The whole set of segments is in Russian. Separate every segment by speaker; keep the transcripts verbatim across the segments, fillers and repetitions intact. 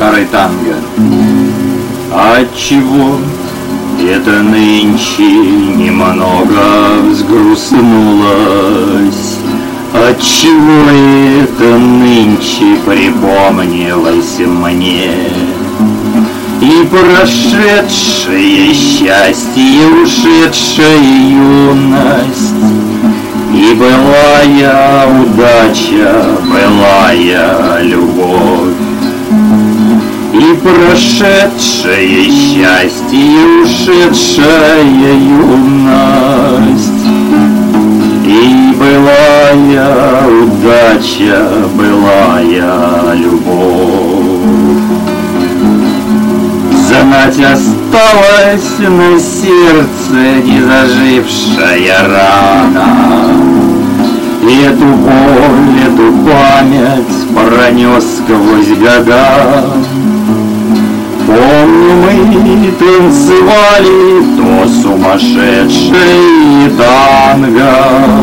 Speaker 1: старой танго. Отчего это нынче немного взгрустнулось? Отчего это нынче припомнилось мне? И прошедшее счастье, ушедшая юность, и былая удача, былая любовь. И прошедшее счастье, ушедшая юность, и былая удача, былая любовь. Знать осталась на сердце незажившая рана, и эту боль, эту память пронес сквозь года. Помню, мы танцевали то сумасшедшее танго,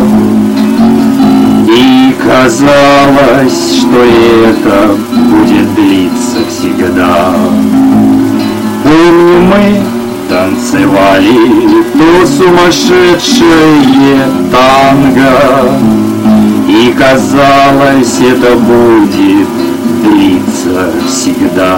Speaker 1: и казалось, что это будет длиться всегда. Помню, мы танцевали то сумасшедшее танго, и казалось, это будет длиться всегда.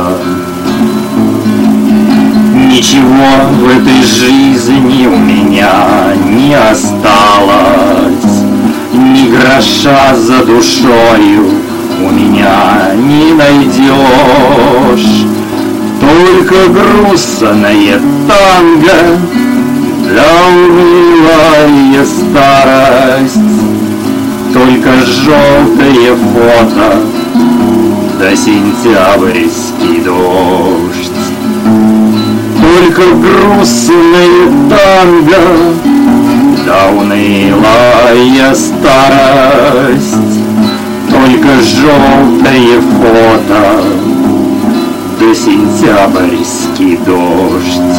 Speaker 1: Ничего в этой жизни у меня не осталось, ни гроша за душою у меня не найдешь. Только грустное танго, да унылая старость, только желтое фото, да сентябрьский дождь. Только грустное танго, да унылая старость, только желтое фото, да сентябрьский дождь.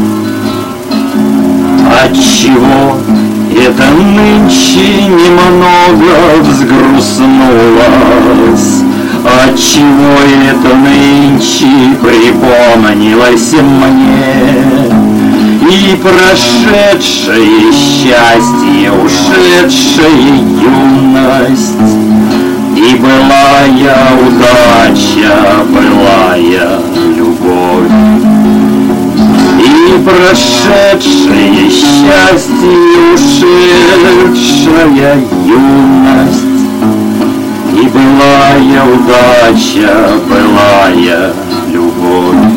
Speaker 1: Отчего это нынче немного взгрустнулось? Отчего это нынче припомнилось мне? И прошедшее счастье, ушедшая юность, и былая удача, былая любовь. И прошедшее счастье, ушедшая юность, и былая удача, былая любовь.